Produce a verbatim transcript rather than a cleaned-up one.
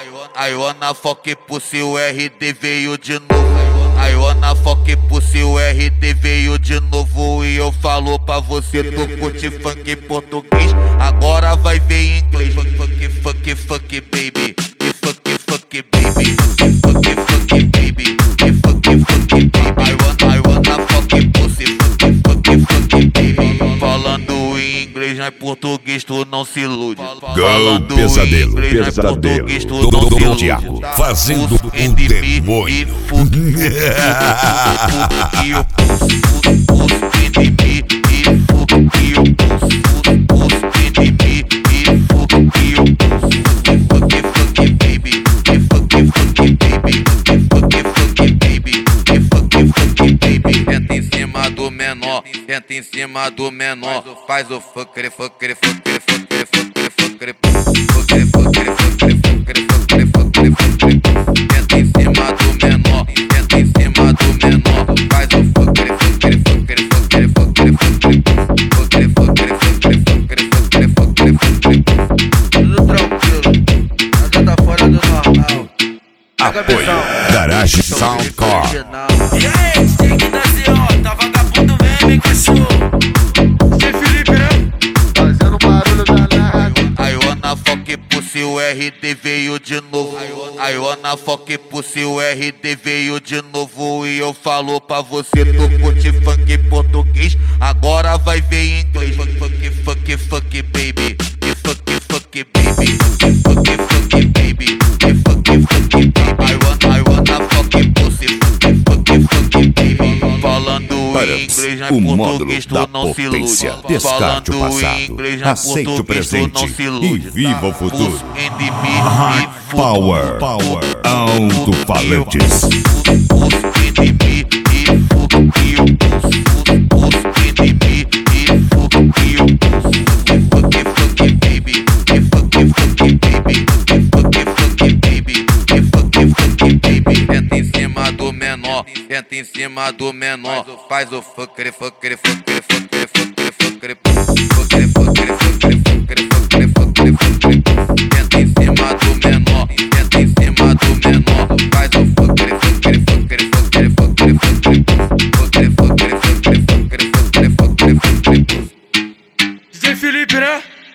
I wanna fuck pussy, o R D veio de novo. I wanna fuck pussy, o R D veio de novo. E eu falo pra você, tu curte funk português, agora vai ver em inglês. Fuck, fuck, fuck, fuck, baby. Fuck, fuck, baby. Fuck, fuck, baby. Fuck, fuck, baby. I wanna, I wanna fuck pussy, fuck, fuck, fuck, baby. Falando em inglês, não é português, tu não se ilude. Falando pesadelo, em inglês, pesadelo. Não é português, tu não se ilude. Thiago, fazendo um demônio. Senta em cima do menor, senta em cima do menor, faz o fucker, fucker, fucker, fucker, fucker, fucker, fucker, fucker, fucker, fucker, fucker, fucker, fucker. Senta em cima do menor, senta em cima do menor, faz o fucker, fucker, fucker, fucker, fucker, fucker, fucker, fucker, fucker, fucker, fucker, fucker, fucker. Tudo tranquilo, nada tá fora do normal. Apoio Garage Soundcore. E aí, tem que descer, ó, tá vagabundo mesmo, hein, cachorro? Sem Felipe, né? Fazendo barulho danado. I wanna fuck pussy, o R D veio de novo. I wanna fuck pussy, o R D veio de novo. E eu falo pra você, tu curte funk português, agora vai ver em inglês. Fuck, fuck, fuck, fuck, baby. Fuck, fuck, baby. Fuck, fuck, baby. Fuck, fuck, baby. I wanna, I wanna fuck pussy, fuck, fuck, fuck, baby. Falando em inglês, não é o módulo português, tu da não se ilude. potência. Descarte o Falando em passado, inglês, não é aceite o português, tu presente não se e ilude. viva o futuro. Pulso in the beat e Power, Power, alto-falantes. Pulso in the beat e fuck you. Pulso in the beat e fuck you. Fuck, fuck, baby. Fuck, fuck, baby. Fuck, fuck, baby. Fuck, fuck, baby. Senta em cima do menor, senta em cima do menor, faz o fucker, fucker, fucker, fucker, fucker, fucker, fucker, fucker, fucker, fucker, fucker, fucker, fucker.